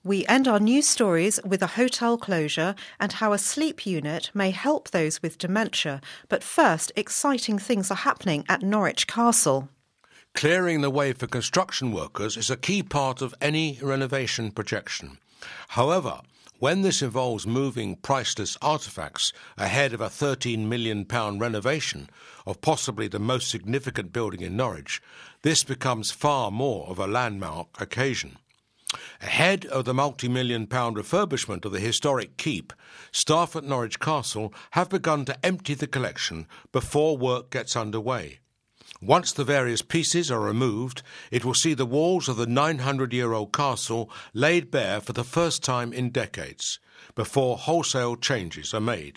We end our news stories with a hotel closure and how a sleep unit may help those with dementia. But first, exciting things are happening at Norwich Castle. Clearing the way for construction workers is a key part of any renovation projection. However, when this involves moving priceless artefacts ahead of a £13 million renovation of possibly the most significant building in Norwich, this becomes far more of a landmark occasion. Ahead of the multi-million-pound refurbishment of the historic keep, staff at Norwich Castle have begun to empty the collection before work gets underway. Once the various pieces are removed, it will see the walls of the 900-year-old castle laid bare for the first time in decades, before wholesale changes are made.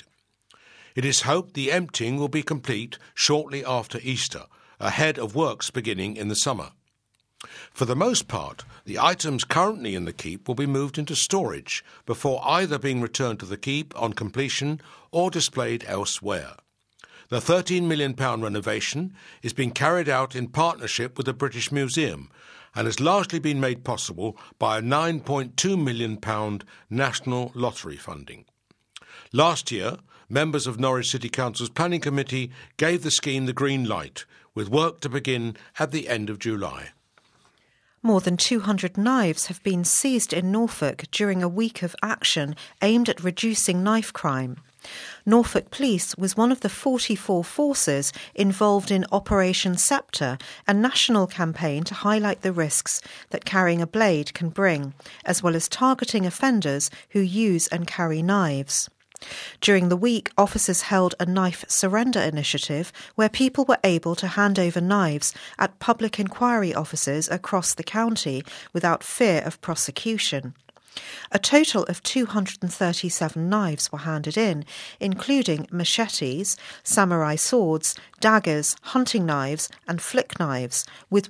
It is hoped the emptying will be complete shortly after Easter, ahead of works beginning in the summer. For the most part, the items currently in the keep will be moved into storage before either being returned to the keep on completion or displayed elsewhere. The £13 million renovation is being carried out in partnership with the British Museum and has largely been made possible by a £9.2 million national lottery funding. Last year, members of Norwich City Council's Planning Committee gave the scheme the green light, with work to begin at the end of July. More than 200 knives have been seized in Norfolk during a week of action aimed at reducing knife crime. Norfolk Police was one of the 44 forces involved in Operation Sceptre, a national campaign to highlight the risks that carrying a blade can bring, as well as targeting offenders who use and carry knives. During the week, officers held a knife surrender initiative where people were able to hand over knives at public inquiry offices across the county without fear of prosecution. A total of 237 knives were handed in, including machetes, samurai swords, daggers, hunting knives and flick knives, with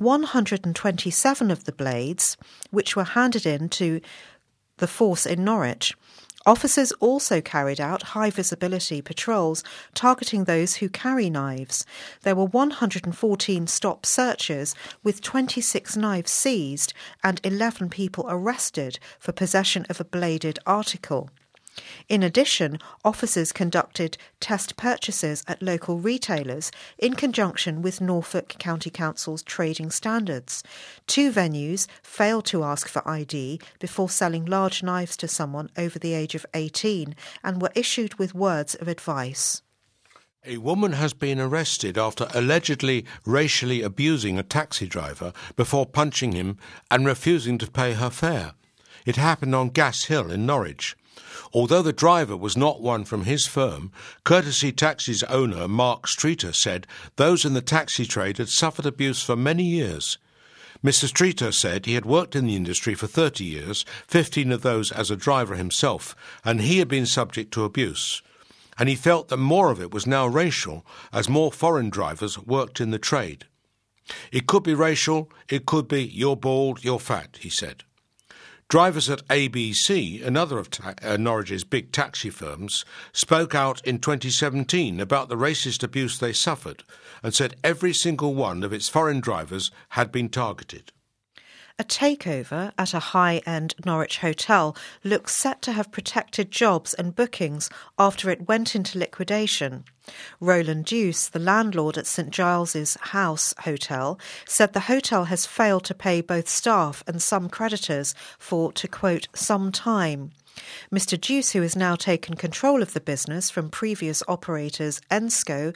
127 of the blades, which were handed in to the force in Norwich. Officers also carried out high-visibility patrols targeting those who carry knives. There were 114 stop searches, with 26 knives seized and 11 people arrested for possession of a bladed article. In addition, officers conducted test purchases at local retailers in conjunction with Norfolk County Council's trading standards. 2 venues failed to ask for ID before selling large knives to someone over the age of 18 and were issued with words of advice. A woman has been arrested after allegedly racially abusing a taxi driver before punching him and refusing to pay her fare. It happened on Gas Hill in Norwich. Although the driver was not one from his firm, Courtesy Taxi's owner, Mark Streeter, said those in the taxi trade had suffered abuse for many years. Mr. Streeter said he had worked in the industry for 30 years, 15 of those as a driver himself, and he had been subject to abuse. And he felt that more of it was now racial, as more foreign drivers worked in the trade. It could be racial, it could be you're bald, you're fat, he said. Drivers at ABC, another of Norwich's big taxi firms, spoke out in 2017 about the racist abuse they suffered and said every single one of its foreign drivers had been targeted. A takeover at a high-end Norwich hotel looks set to have protected jobs and bookings after it went into liquidation. Roland Deuce, the landlord at St Giles's House Hotel, said the hotel has failed to pay both staff and some creditors for, to quote, some time. Mr Deuce, who has now taken control of the business from previous operators Ensco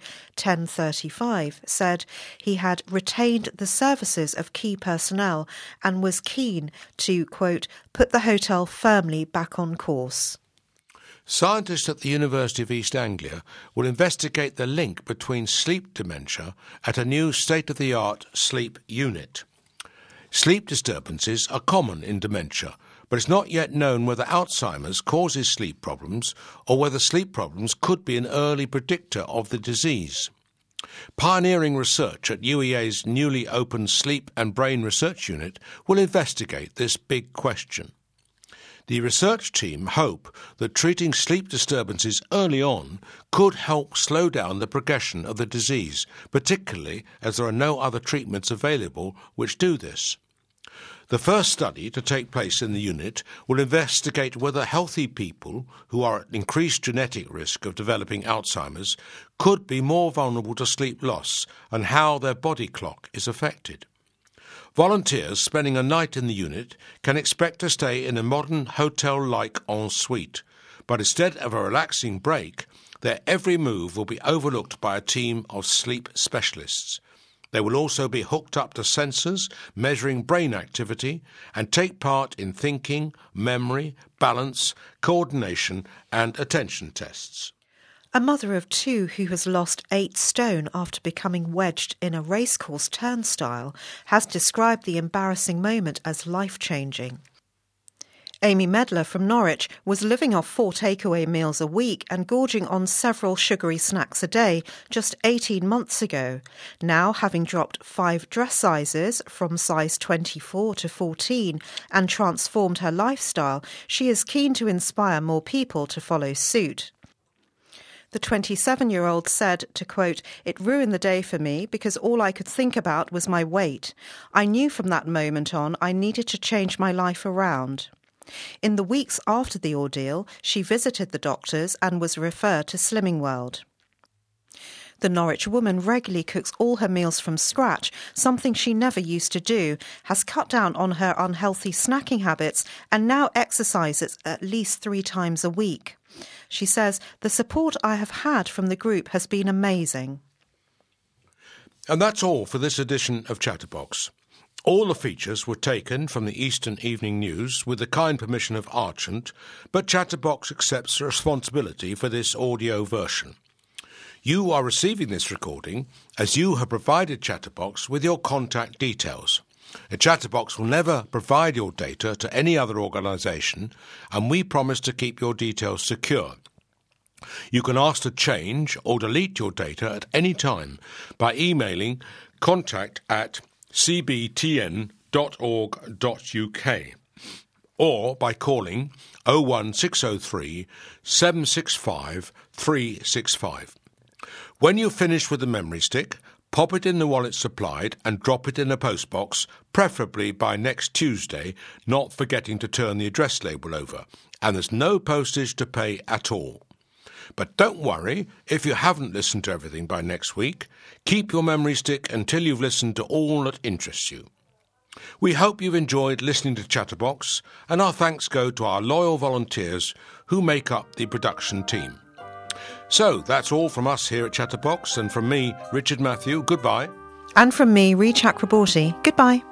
1035, said he had retained the services of key personnel and was keen to, quote, put the hotel firmly back on course. Scientists at the University of East Anglia will investigate the link between sleep dementia at a new state-of-the-art sleep unit. Sleep disturbances are common in dementia, but it's not yet known whether Alzheimer's causes sleep problems or whether sleep problems could be an early predictor of the disease. Pioneering research at UEA's newly opened Sleep and Brain Research Unit will investigate this big question. The research team hope that treating sleep disturbances early on could help slow down the progression of the disease, particularly as there are no other treatments available which do this. The first study to take place in the unit will investigate whether healthy people who are at increased genetic risk of developing Alzheimer's could be more vulnerable to sleep loss and how their body clock is affected. Volunteers spending a night in the unit can expect to stay in a modern hotel-like ensuite, but instead of a relaxing break, their every move will be overlooked by a team of sleep specialists. They will also be hooked up to sensors measuring brain activity and take part in thinking, memory, balance, coordination and attention tests. A mother of 2 who has lost 8 stone after becoming wedged in a racecourse turnstile has described the embarrassing moment as life-changing. Amy Medler from Norwich was living off 4 takeaway meals a week and gorging on several sugary snacks a day just 18 months ago. Now, having dropped 5 dress sizes from size 24 to 14 and transformed her lifestyle, she is keen to inspire more people to follow suit. The 27-year-old said, to quote, "It ruined the day for me because all I could think about was my weight. I knew from that moment on I needed to change my life around." In the weeks after the ordeal, she visited the doctors and was referred to Slimming World. The Norwich woman regularly cooks all her meals from scratch, something she never used to do, has cut down on her unhealthy snacking habits and now exercises at least 3 times a week. She says, "The support I have had from the group has been amazing." And that's all for this edition of Chatterbox. All the features were taken from the Eastern Evening News with the kind permission of Archant, but Chatterbox accepts the responsibility for this audio version. You are receiving this recording as you have provided Chatterbox with your contact details. A Chatterbox will never provide your data to any other organisation, and we promise to keep your details secure. You can ask to change or delete your data at any time by emailing contact@cbtn.org.uk or by calling 01603 765 365. When you've finished with the memory stick, pop it in the wallet supplied and drop it in a postbox, preferably by next Tuesday, not forgetting to turn the address label over. And there's no postage to pay at all. But don't worry if you haven't listened to everything by next week. Keep your memory stick until you've listened to all that interests you. We hope you've enjoyed listening to Chatterbox, and our thanks go to our loyal volunteers who make up the production team. So, that's all from us here at Chatterbox, and from me, Richard Matthew, goodbye. And from me, Ree Chakraborty, goodbye.